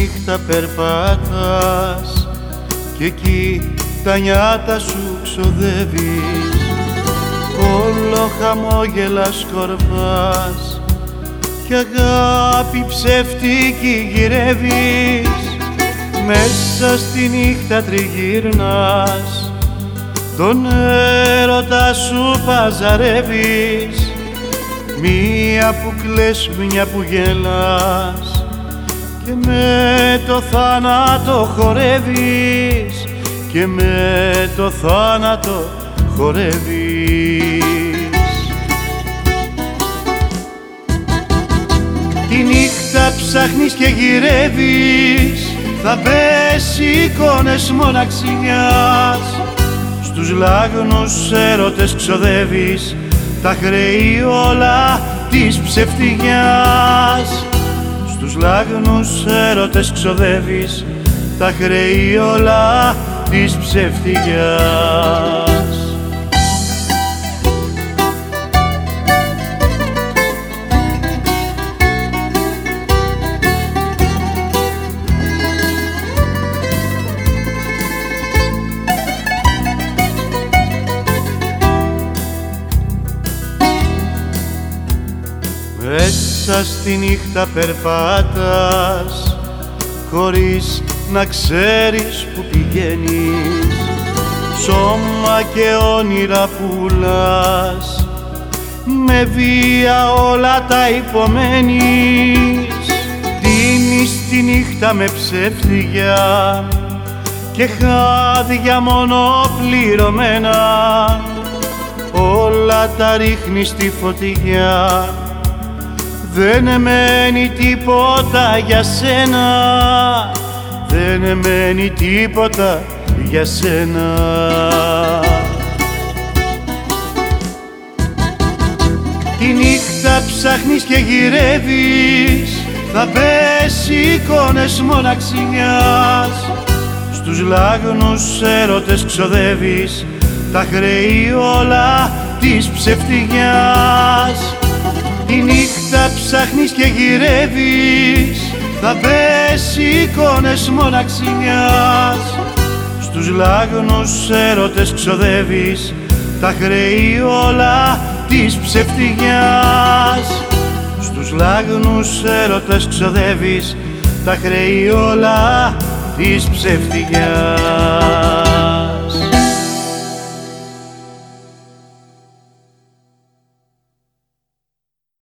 νύχτα περπατάς κι εκεί τα νιάτα σου ξοδεύεις, όλο χαμόγελα σκορπάς κι αγάπη ψεύτικη γυρεύεις. Μέσα στη νύχτα τριγυρνάς, τον έρωτα σου παζαρεύεις, μία που κλαις, μια που γελάς και με το θάνατο χορεύεις, και με το θάνατο χορεύεις. Τη νύχτα ψάχνεις και γυρεύεις, θα πέσει εικόνες μοναξιάς, στους λάγνους έρωτες ξοδεύεις τα χρέη όλα της ψευτικιάς. Στους λάγνους έρωτες ξοδεύεις τα χρέη όλα της ψευτικιάς. Μέσα στη νύχτα περπάτας, χωρίς να ξέρεις που πηγαίνεις, σώμα και όνειρα πουλάς, με βία όλα τα υπομένεις. Δίνεις τη νύχτα με ψεύτικια και χάδια μόνο πληρωμένα, όλα τα ρίχνεις στη φωτιά, δεν μένει τίποτα για σένα, δεν μένει τίποτα για σένα. Τη νύχτα ψάχνεις και γυρεύεις, θα πέσει εικόνες μοναξιάς, στους λάγνους έρωτες ξοδεύεις τα χρέη όλα της ψευτικιάς. Τη νύχτα ψάχνεις και γυρεύεις, θα πέσει εικόνες μοναξιάς, στους λάγνους έρωτες ξοδεύεις τα χρέη όλα της ψευτικιάς. Στους λάγνους έρωτες ξοδεύεις τα χρέη όλα της ψευτικιάς.